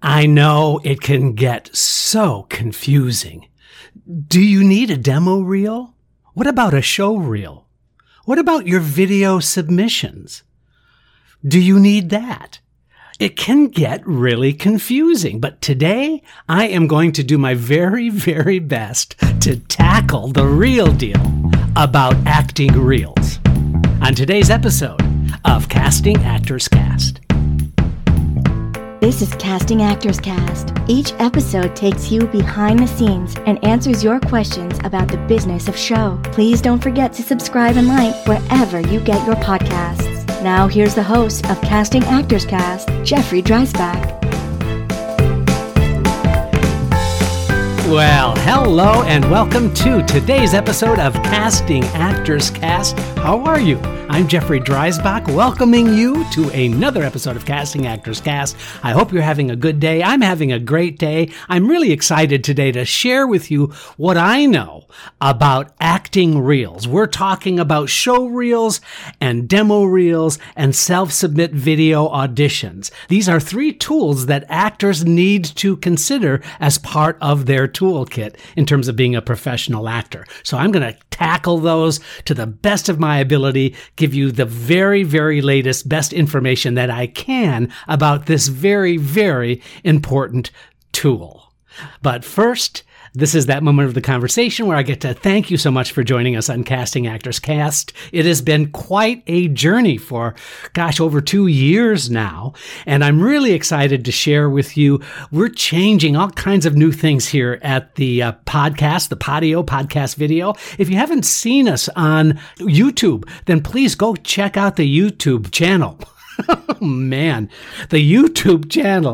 I know it can get so confusing. Do you need a demo reel? What about a show reel? What about your video submissions? Do you need that? It can get really confusing, but today I am going to do my very, very best to tackle the real deal about acting reels on today's episode of Casting Actors Cast. This is Casting Actors Cast. Each episode takes you behind the scenes and answers your questions about the business of show. Please don't forget to subscribe and like wherever you get your podcasts. Now here's the host of Casting Actors Cast, Jeffrey Dreisbach. Well, hello and welcome to today's episode of Casting Actors Cast. How are you? I'm Jeffrey Dreisbach, welcoming you to another episode of Casting Actors Cast. I hope you're having a good day. I'm having a great day. I'm really excited today to share with you what I know about acting reels. We're talking about show reels and demo reels and self-submit video auditions. These are three tools that actors need to consider as part of their toolkit in terms of being a professional actor. So I'm going to tackle those to the best of my ability, give you the very, very latest, best information that I can about this very, very important tool. But first, this is that moment of the conversation where I get to thank you so much for joining us on Casting Actors Cast. It has been quite a journey for, over 2 years now, and I'm really excited to share with you. We're changing all kinds of new things here at the podcast, the Podio podcast video. If you haven't seen us on YouTube, then please go check out the YouTube channel. Oh, man, the YouTube channel,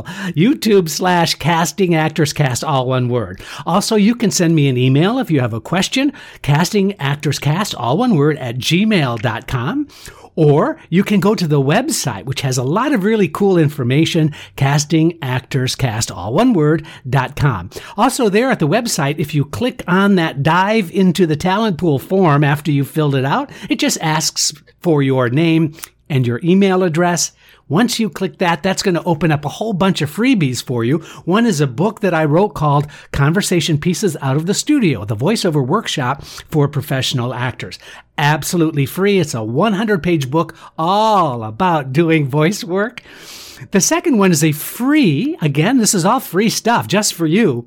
YouTube/Casting Actors Cast, all one word. Also, you can send me an email if you have a question, castingactorscast, all one word, @gmail.com. Or you can go to the website, which has a lot of really cool information, castingactorscast, all one word, .com. Also there at the website, if you click on that dive into the talent pool form after you've filled it out, it just asks for your name and your email address. Once you click that, that's going to open up a whole bunch of freebies for you. One is a book that I wrote called Conversation Pieces Out of the Studio, the voiceover workshop for professional actors. Absolutely free. It's a 100-page book all about doing voice work. The second one is a free, again, this is all free stuff just for you,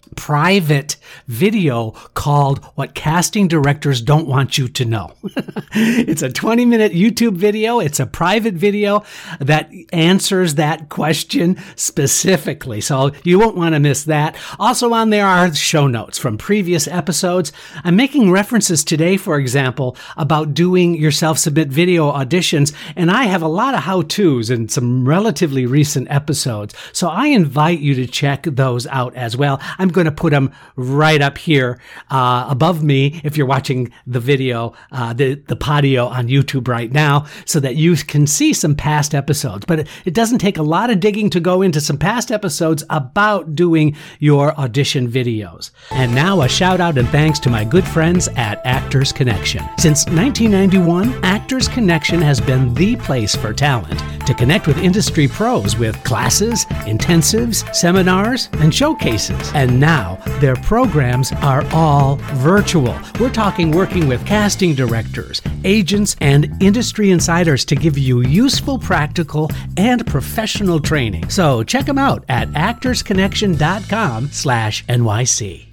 private video called What Casting Directors Don't Want You to Know. It's a 20-minute YouTube video. It's a private video that answers that question specifically. So you won't want to miss that. Also on there are show notes from previous episodes. I'm making references today, for example, about doing your self-submit video auditions. And I have a lot of how-tos in some relatively recent episodes. So I invite you to check those out as well. I'm going to put them right up here above me if you're watching the video, the Podio on YouTube right now, so that you can see some past episodes. But it doesn't take a lot of digging to go into some past episodes about doing your audition videos. And now a shout out and thanks to my good friends at Actors Connection. Since 1991, Actors Connection has been the place for talent to connect with industry pros with classes, intensives, seminars, and showcases. And now their programs are all virtual. We're talking working with casting directors, agents, and industry insiders to give you useful, practical, and professional training. So check them out at actorsconnection.com/NYC.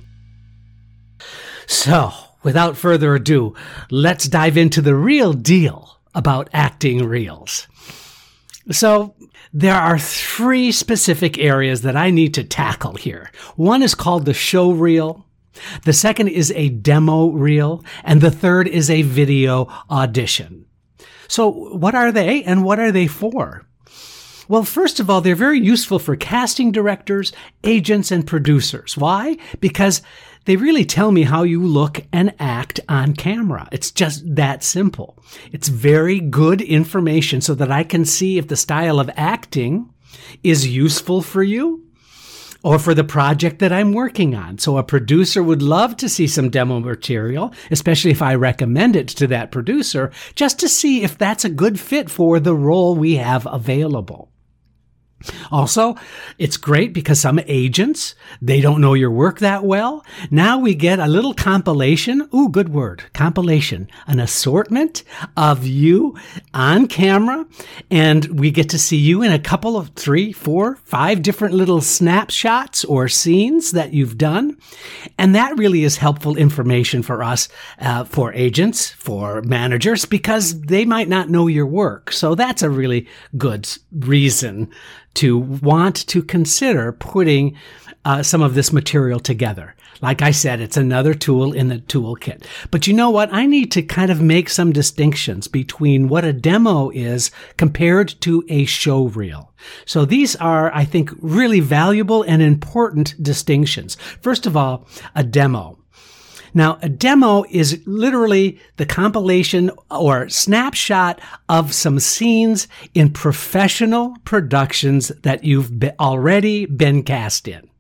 So, without further ado, let's dive into the real deal about acting reels. So, there are three specific areas that I need to tackle here. One is called the show reel. The second is a demo reel. And the third is a video audition. So what are they and what are they for? Well, first of all, they're very useful for casting directors, agents, and producers. Why? Because they really tell me how you look and act on camera. It's just that simple. It's very good information so that I can see if the style of acting is useful for you or for the project that I'm working on. So a producer would love to see some demo material, especially if I recommend it to that producer, just to see if that's a good fit for the role we have available. Also, it's great because some agents, they don't know your work that well. Now we get a little compilation. Ooh, good word. Compilation. An assortment of you on camera. And we get to see you in a couple of 3, 4, 5 different little snapshots or scenes that you've done. And that really is helpful information for us, for agents, for managers, because they might not know your work. So that's a really good reason to want to consider putting some of this material together. Like I said, it's another tool in the toolkit. But you know what? I need to kind of make some distinctions between what a demo is compared to a show reel. So these are, I think, really valuable and important distinctions. First of all, a demo. Now, a demo is literally the compilation or snapshot of some scenes in professional productions that you've already been cast in.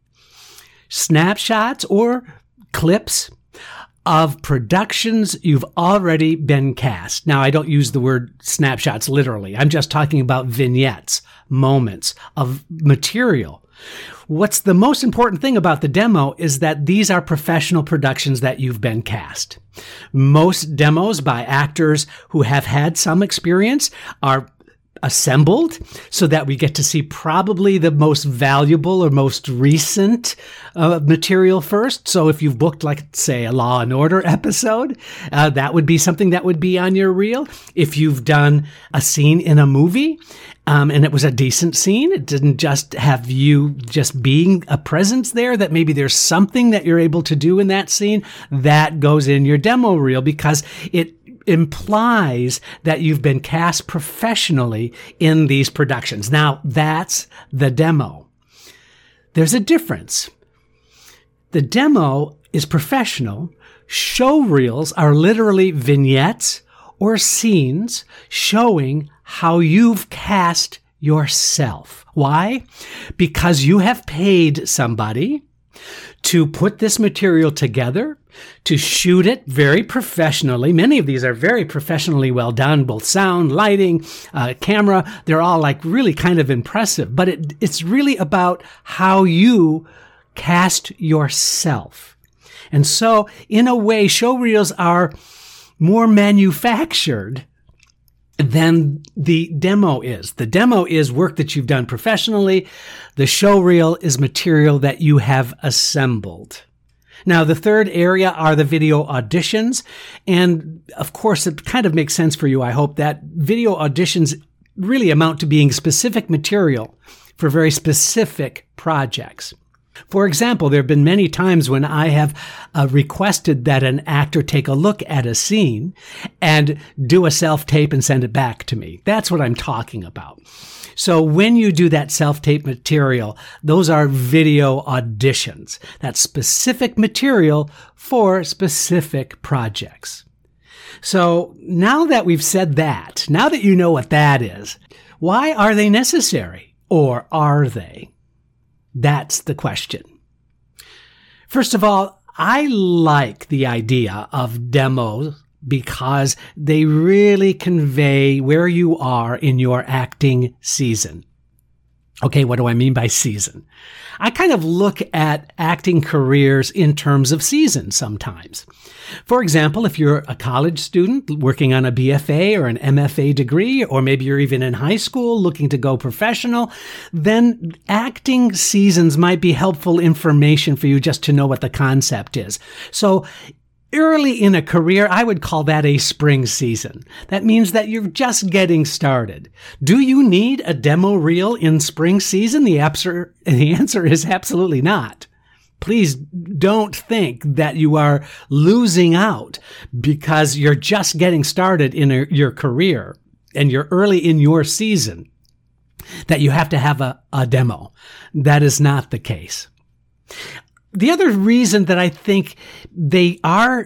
Snapshots or clips of productions you've already been cast. Now, I don't use the word snapshots literally. I'm just talking about vignettes, moments of material. What's the most important thing about the demo is that these are professional productions that you've been cast. Most demos by actors who have had some experience are assembled so that we get to see probably the most valuable or most recent material first. So if you've booked, like, say, a Law and Order episode, that would be something that would be on your reel. If you've done a scene in a movie, and it was a decent scene, it didn't just have you just being a presence there, that maybe there's something that you're able to do in that scene, that goes in your demo reel because it implies that you've been cast professionally in these productions. Now, that's the demo. There's a difference. The demo is professional. Show reels are literally vignettes or scenes showing how you've cast yourself. Why? Because you have paid somebody to put this material together, to shoot it very professionally. Many of these are very professionally well done, both sound, lighting, camera. They're all like really kind of impressive, but it's really about how you cast yourself. And so in a way, show reels are more manufactured than the demo is. The demo is work that you've done professionally. The show reel is material that you have assembled. Now, the third area are the video auditions. And of course, it kind of makes sense for you, I hope, that video auditions really amount to being specific material for very specific projects. For example, there have been many times when I have requested that an actor take a look at a scene and do a self-tape and send it back to me. That's what I'm talking about. So when you do that self-tape material, those are video auditions. That's specific material for specific projects. So now that we've said that, now that you know what that is, why are they necessary? Or are they? That's the question. First of all, I like the idea of demos because they really convey where you are in your acting season. Okay, what do I mean by season? I kind of look at acting careers in terms of seasons sometimes. For example, if you're a college student working on a BFA or an MFA degree, or maybe you're even in high school looking to go professional, then acting seasons might be helpful information for you just to know what the concept is. So early in a career, I would call that a spring season. That means that you're just getting started. Do you need a demo reel in spring season? The answer is absolutely not. Please don't think that you are losing out because you're just getting started in your career and you're early in your season, that you have to have a demo. That is not the case. The other reason that I think they are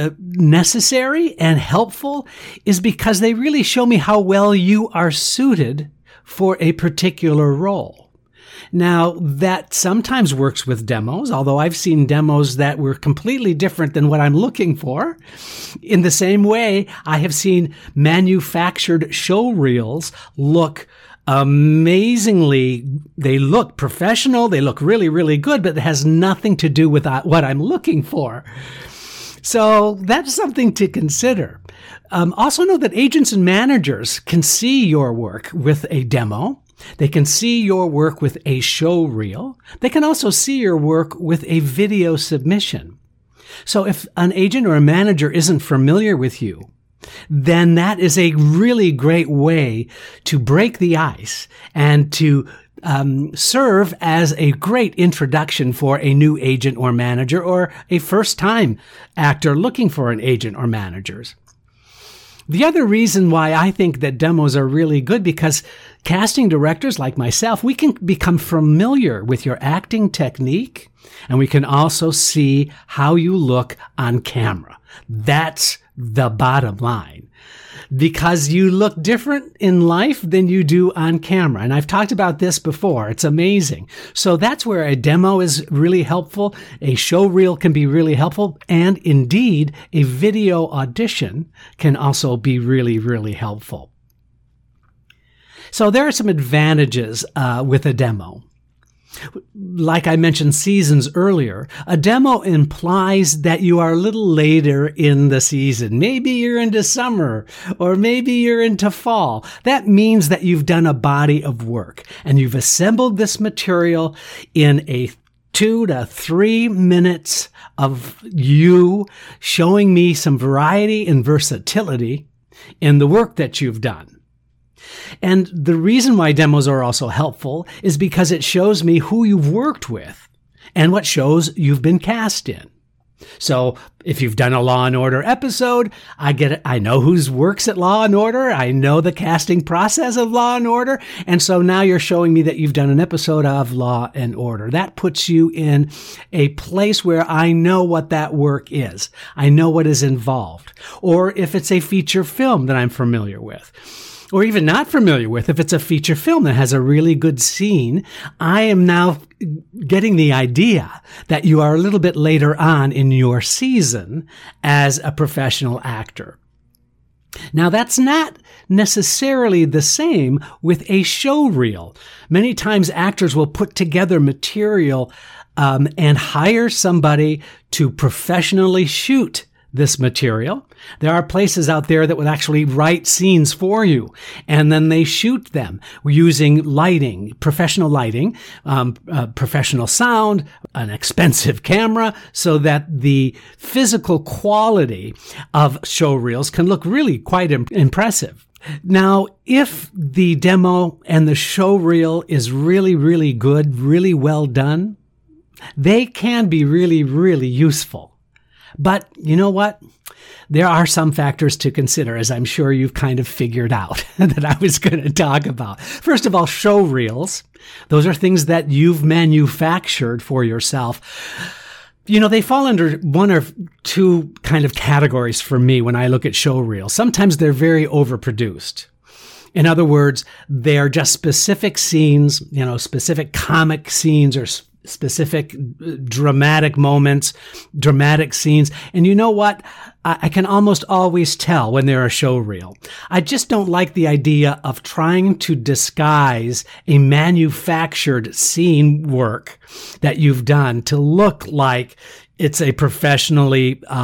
necessary and helpful is because they really show me how well you are suited for a particular role. Now, that sometimes works with demos, although I've seen demos that were completely different than what I'm looking for. In the same way, I have seen manufactured show reels look Amazingly, they look professional. They look really, really good, but it has nothing to do with what I'm looking for. So that's something to consider. Also know that agents and managers can see your work with a demo. They can see your work with a show reel. They can also see your work with a video submission. So if an agent or a manager isn't familiar with you, then that is a really great way to break the ice and to serve as a great introduction for a new agent or manager or a first-time actor looking for an agent or managers. The other reason why I think that demos are really good, because casting directors like myself, we can become familiar with your acting technique, and we can also see how you look on camera. That's the bottom line, because you look different in life than you do on camera. And I've talked about this before. It's amazing. So that's where a demo is really helpful. A show reel can be really helpful. And indeed, a video audition can also be really, really helpful. So there are some advantages with a demo. Like I mentioned seasons earlier, a demo implies that you are a little later in the season. Maybe you're into summer, or maybe you're into fall. That means that you've done a body of work and you've assembled this material in a 2 to 3 minutes of you showing me some variety and versatility in the work that you've done. And the reason why demos are also helpful is because it shows me who you've worked with and what shows you've been cast in. So if you've done a Law & Order episode, I get it. I know who's works at Law & Order. I know the casting process of Law & Order. And so now you're showing me that you've done an episode of Law & Order. That puts you in a place where I know what that work is. I know what is involved. Or if it's a feature film that I'm familiar with, or even not familiar with, if it's a feature film that has a really good scene, I am now getting the idea that you are a little bit later on in your season as a professional actor. Now, that's not necessarily the same with a show reel. Many times actors will put together material and hire somebody to professionally shoot this material. There are places out there that would actually write scenes for you, and then they shoot them using lighting, professional sound, an expensive camera, so that the physical quality of show reels can look really quite impressive. Now, if the demo and the show reel is really, really good, really well done, they can be really, really useful. But you know what? There are some factors to consider, as I'm sure you've kind of figured out that I was going to talk about. First of all, show reels. Those are things that you've manufactured for yourself. You know, they fall under one or two kind of categories for me when I look at show reels. Sometimes they're very overproduced. In other words, they're just specific scenes, specific comic scenes or specific dramatic moments, dramatic scenes. And you know what? I can almost always tell when they're a show reel. I just don't like the idea of trying to disguise a manufactured scene work that you've done to look like it's a professional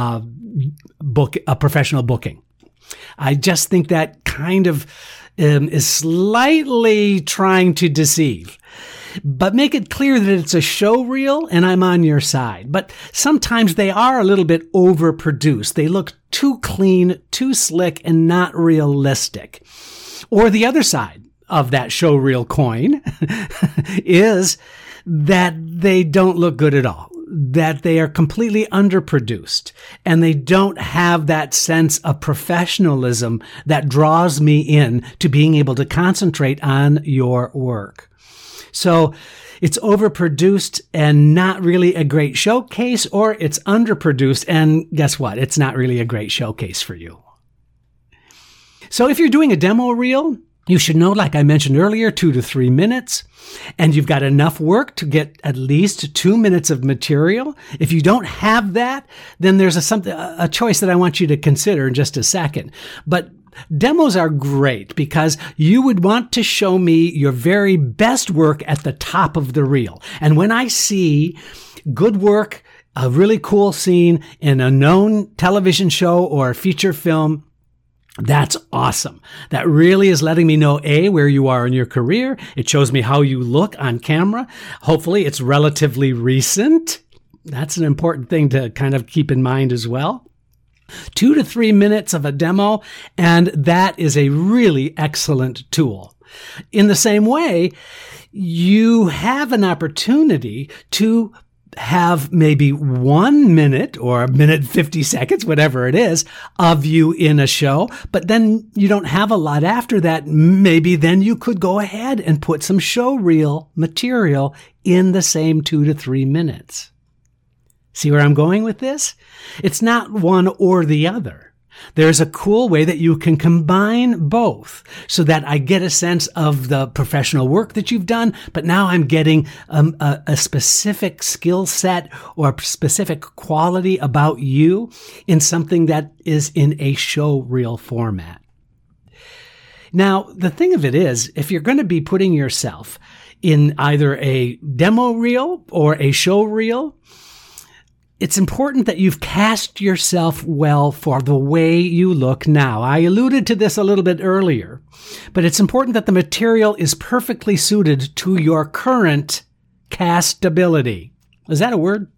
booking. I just think that kind of is slightly trying to deceive. But make it clear that it's a show reel and I'm on your side. But sometimes they are a little bit overproduced. They look too clean, too slick, and not realistic. Or the other side of that show reel coin is that they don't look good at all, that they are completely underproduced, and they don't have that sense of professionalism that draws me in to being able to concentrate on your work. So it's overproduced and not really a great showcase, or it's underproduced, and guess what? It's not really a great showcase for you. So if you're doing a demo reel, you should know, like I mentioned earlier, 2 to 3 minutes, and you've got enough work to get at least 2 minutes of material. If you don't have that, then there's a choice that I want you to consider in just a second. But demos are great because you would want to show me your very best work at the top of the reel. And when I see good work, a really cool scene in a known television show or feature film, that's awesome. That really is letting me know, A, where you are in your career. It shows me how you look on camera. Hopefully it's relatively recent. That's an important thing to kind of keep in mind as well. 2 to 3 minutes of a demo, and that is a really excellent tool. In the same way, you have an opportunity to have maybe 1 minute or a minute 50 seconds, whatever it is, of you in a show, but then you don't have a lot after that. Maybe then you could go ahead and put some show reel material in the same 2 to 3 minutes. See where I'm going with this? It's not one or the other. There's a cool way that you can combine both so that I get a sense of the professional work that you've done, but now I'm getting a specific skill set or a specific quality about you in something that is in a show reel format. Now, the thing of it is, if you're going to be putting yourself in either a demo reel or a show reel, it's important that you've cast yourself well for the way you look now. I alluded to this a little bit earlier, but it's important that the material is perfectly suited to your current castability. Is that a word?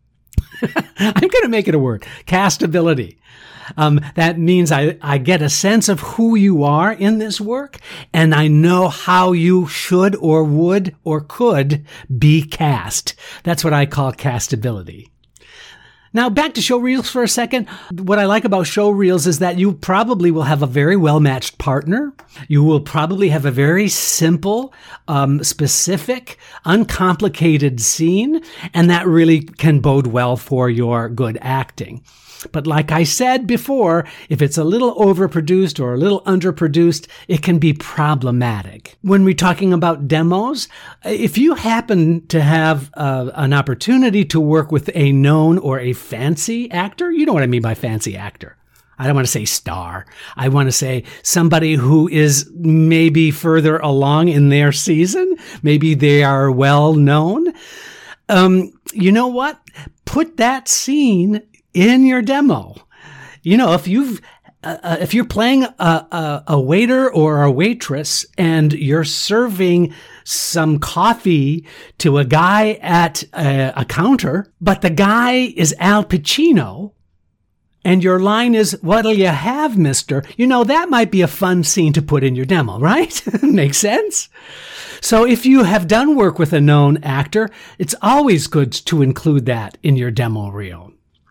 I'm going to make it a word. Castability. That means I get a sense of who you are in this work, and I know how you should or would or could be cast. That's what I call castability. Now, back to show reels for a second. What I like about show reels is that you probably will have a very well-matched partner. You will probably have a very simple, specific, uncomplicated scene, and that really can bode well for your good acting. But like I said before, if it's a little overproduced or a little underproduced, it can be problematic. When we're talking about demos, if you happen to have an opportunity to work with a known or a fancy actor, you know what I mean by fancy actor. I don't want to say star. I want to say somebody who is maybe further along in their season. Maybe they are well known. You know what? Put that scene in your demo. You know, if you're playing a waiter or a waitress and you're serving some coffee to a guy at a counter, but the guy is Al Pacino, and your line is, "What'll you have, mister?" You know, that might be a fun scene to put in your demo, right? Makes sense? So if you have done work with a known actor, it's always good to include that in your demo reel.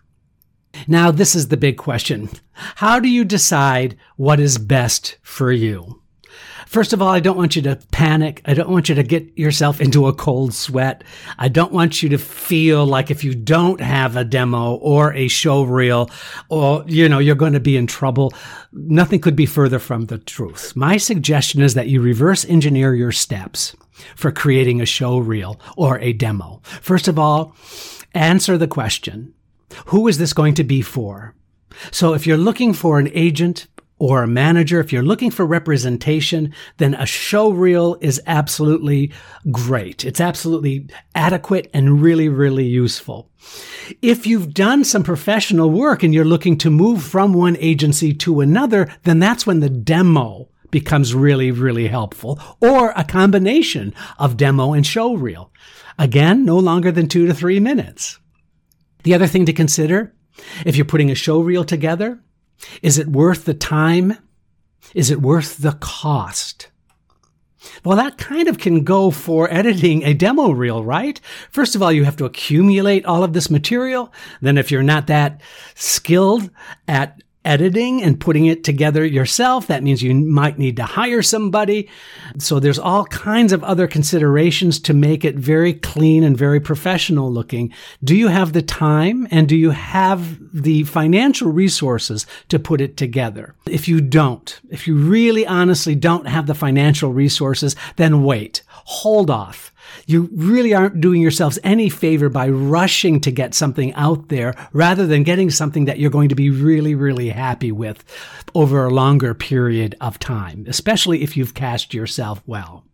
Now, this is the big question. How do you decide what is best for you? First of all, I don't want you to panic. I don't want you to get yourself into a cold sweat. I don't want you to feel like if you don't have a demo or a show reel, or, you're going to be in trouble. Nothing could be further from the truth. My suggestion is that you reverse engineer your steps for creating a show reel or a demo. First of all, answer the question, who is this going to be for? So if you're looking for an agent or a manager, if you're looking for representation, then a show reel is absolutely great. It's absolutely adequate and really, really useful. If you've done some professional work and you're looking to move from one agency to another, then that's when the demo becomes really, really helpful, or a combination of demo and show reel. Again, no longer than 2 to 3 minutes. The other thing to consider, if you're putting a show reel together, is it worth the time? Is it worth the cost? Well, that kind of can go for editing a demo reel, right? First of all, you have to accumulate all of this material. Then if you're not that skilled at editing and putting it together yourself, that means you might need to hire somebody. So there's all kinds of other considerations to make it very clean and very professional looking. Do you have the time and do you have the financial resources to put it together? If you don't, if you really honestly don't have the financial resources, then wait. hold off. You really aren't doing yourselves any favor by rushing to get something out there rather than getting something that you're going to be really, really happy with over a longer period of time, especially if you've cast yourself well.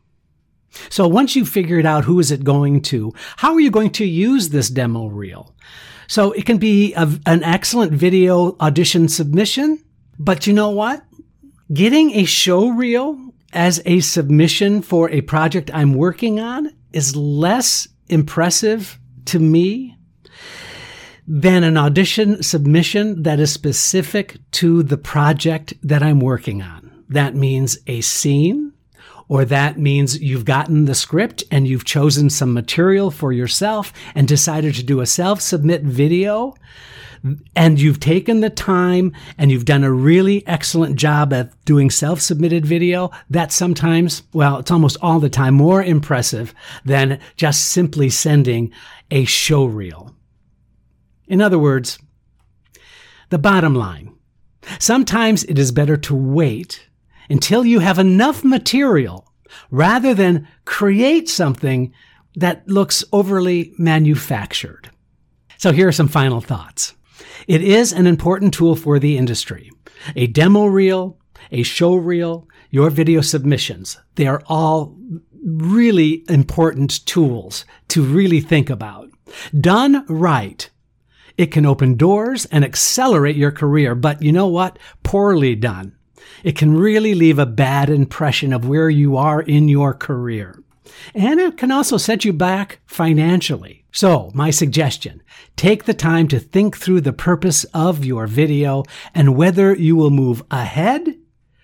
So once you've figured out who is it going to, how are you going to use this demo reel? So it can be an excellent video audition submission, but you know what? Getting a show reel as a submission for a project I'm working on is less impressive to me than an audition submission that is specific to the project that I'm working on. That means a scene, or that means you've gotten the script and you've chosen some material for yourself and decided to do a self-submit video, and you've taken the time and you've done a really excellent job at doing self-submitted video. That's sometimes, well, it's almost all the time more impressive than just simply sending a show reel. In other words, the bottom line, sometimes it is better to wait until you have enough material rather than create something that looks overly manufactured. So here are some final thoughts. It is an important tool for the industry. A demo reel, a show reel, your video submissions, they are all really important tools to really think about. Done right, it can open doors and accelerate your career, but you know what? Poorly done, it can really leave a bad impression of where you are in your career. And it can also set you back financially. So, my suggestion, take the time to think through the purpose of your video and whether you will move ahead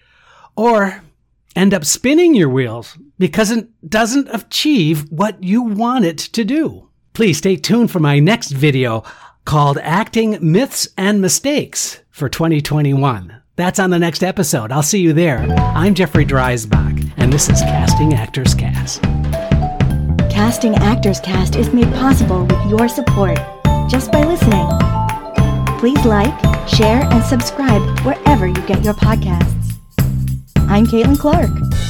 or end up spinning your wheels because it doesn't achieve what you want it to do. Please stay tuned for my next video called Acting Myths and Mistakes for 2021. That's on the next episode. I'll see you there. I'm Jeffrey Dreisbach, and this is Casting Actors Cast. Casting Actors Cast is made possible with your support just by listening. Please like, share, and subscribe wherever you get your podcasts. I'm Caitlin Clark.